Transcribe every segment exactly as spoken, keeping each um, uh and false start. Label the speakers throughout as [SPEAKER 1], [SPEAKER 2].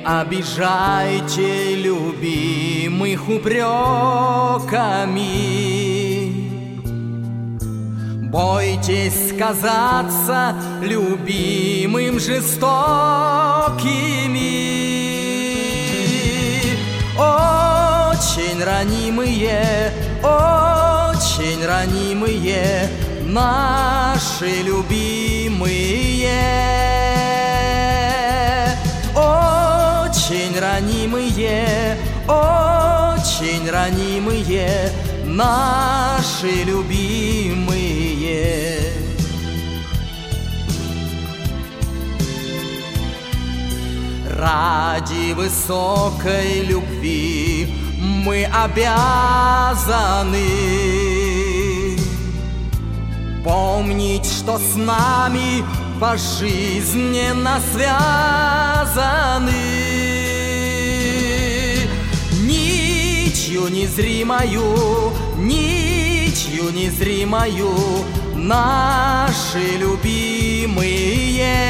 [SPEAKER 1] обижайте любимых упреками. Бойтесь казаться любимым жестокими. Очень ранимые, очень ранимые наши любимые. Очень ранимые, очень ранимые наши любимые. Ради высокой любви мы обязаны помнить, что с нами пожизненно связаны. Нитью незримою, нитью незримою наши любимые.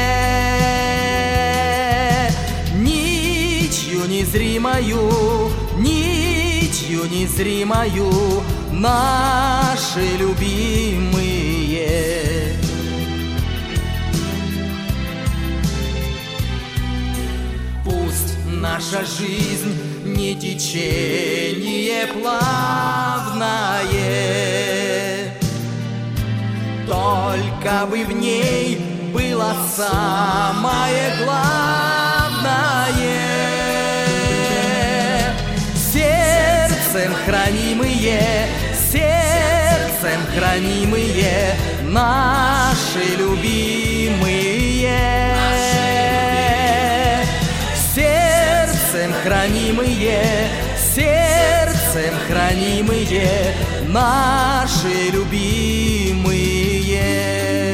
[SPEAKER 1] Нитью незримою, нитью незримою наши любимые. Пусть наша жизнь не течение плавное, только бы в ней было самое главное. Сердцем хранимые, сердцем хранимые наши любимые. Сердцем хранимые, сердцем хранимые наши любимые.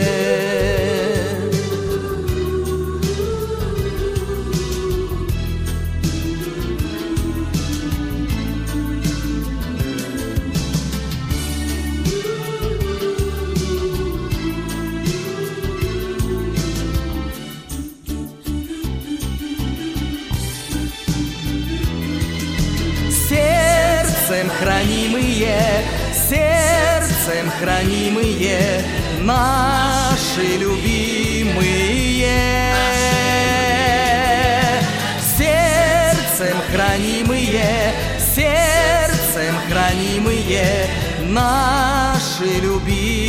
[SPEAKER 1] Сердцем хранимые, сердцем хранимые наши любимые. Сердцем хранимые, сердцем хранимые наши любимые.